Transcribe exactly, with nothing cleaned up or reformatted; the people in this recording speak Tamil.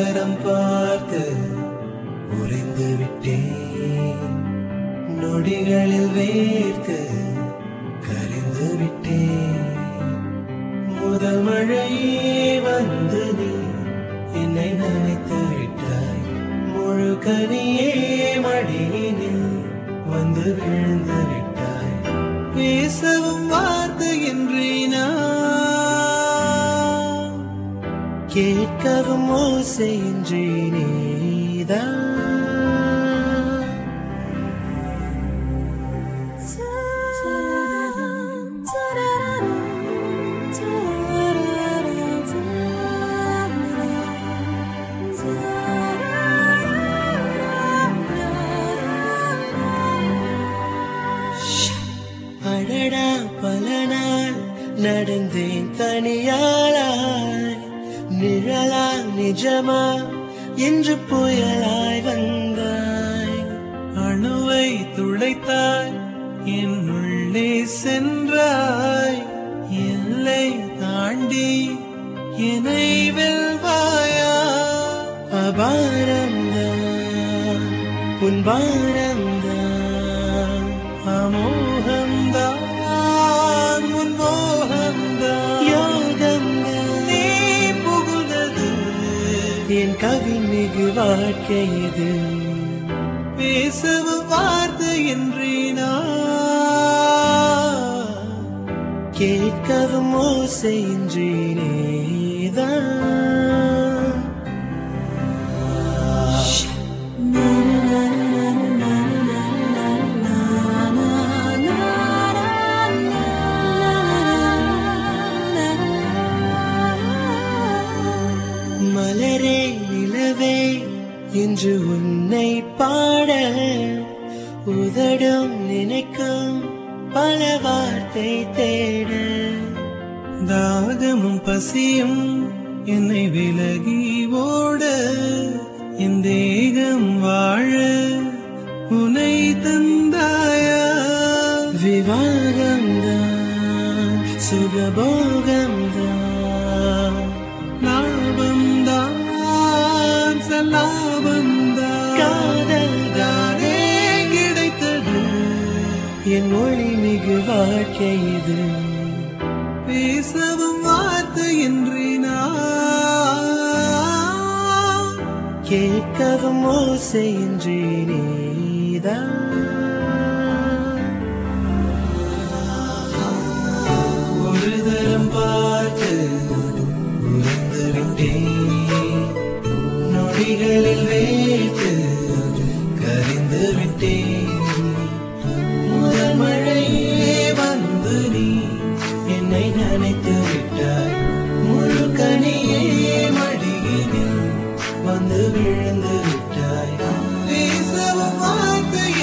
தரம் பார்த்து உறைந்து விட்டேன். நொடிகளில் வேர்த்து கரைந்து விட்டேன். முதல் மழையே வந்து நீ என்னை நினைத்து விட்டாய். முழு கனியே மடியினில் வந்து விழுந்து விட்டாய். பேசவும் வார்த்தையின்றி நான், கேட்கவும் ஓசையின்றி நீதான். அடடா பல நாள் நடந்தேன் தனியாளாய். நிழலா நிஜமா என்று புயலாய் வந்தாய். அணுவை துளைத்தாய், என் உள்ளே சென்றாய். எல்லை தாண்டி என்னை வெல்வாயா? அபாரம்தான் உன் பாரம்தான், அமோகம்தான் உன் மோகம்தான், யோகம்தான் நீ புகுந்தது என் கவி மிகு வாழ்க்கை இது. பேசவும் வார்த்தையின்றி நான், கேட்கவும் ஓசையின்றி நீதான். மலரே நிலவே என்று உன்னை பாட உதடும் நினைக்கும் பல வார்த்தை தேட. தாகமும் பசியும் என்னை விலகி ஓட, என் தேகம் வாழ உனை தந்தாயா? விவாகம்தான் சுகபோகம்தான், லாபம்தான் சல்லாபம்தான், காதல் தானே கிடைத்தது என் ஒளி மிகு வாழ்க்கை இது. பேசவும் வார்த்தையின்றி நான், கேட்கவும் ஓசையின்றி நீதான். ஒரு தரம் பார்த்து உறைந்து விட்டேன். நொடிகளில் வேர்த்து கரைந்து விட்டேன். முதல் மழையே வந்து நீ என்னை நினைத்து விட்டாய். முழு கனியே மடியினில் வந்து விழுந்து விட்டாய். பேசவும் வார்த்தை